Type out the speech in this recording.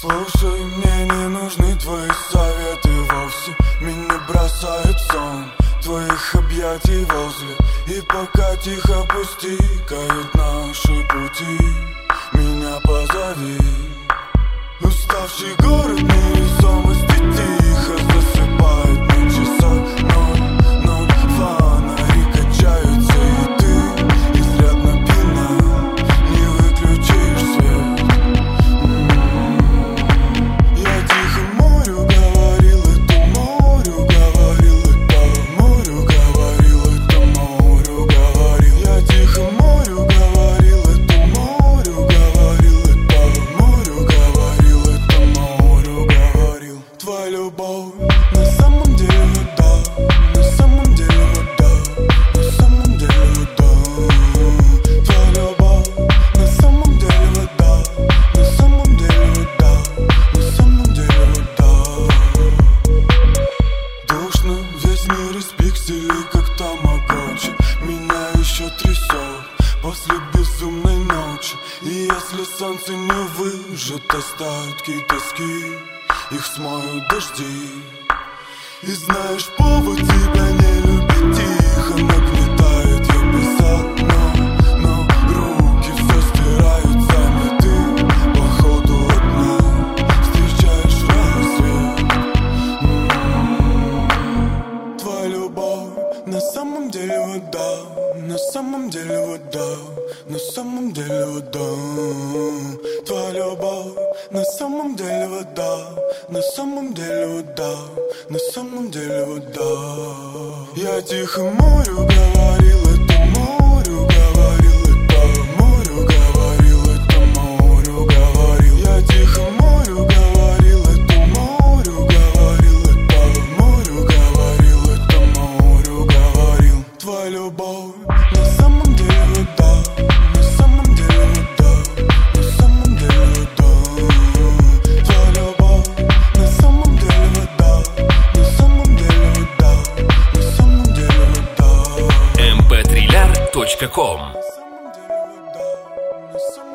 Слушай, мне не нужны твои советы вовсе. Меня бросает сон твоих объятий возле. И пока тихо пустикают наши пути, меня позови. Уставший город невесомости тихо засыпает на часах 0:0. Фонари качаются, и ты изрядно пьяна, не выключишь свет. Я тихо морю говорил, это морю говорил, это морю говорил, это морю говорил. Я тихо морю говорил, это морю говорил, это морю говорил, это морю говорил. Твоя любовь на самом деле вода, на самом деле вода, на самом деле вода. Твоя любовь на самом деле вода, на самом деле вода, на самом деле вода. Душно, весь мир из пикселей, как тамагочи. Меня еще трясет после безумной ночи. И если солнце не выжжет остатки тоски, их смоют дожди. И знаешь, повод тебя не любить тихо нагнетает. Я писал, но руки все стирают сами. Ты походу одна встречаешь рассвет. Твоя любовь на самом деле вода, на самом деле вода, на самом деле вода. Твоя любовь на самом деле вода, на самом деле вода, на самом деле вода. Я тихо морю говорил, это морю говорил, это морю говорил, это морю говорил. Я тихо морю говорил, это морю говорил, это морю говорил, это морю говорил. Твоя любовь на самом деле вода, на самом деле вода, на самом деле вода. Твоя любовь на самом деле вода, на самом деле вода, на самом деле вода. mp3lar.com На самом деле вода, на самом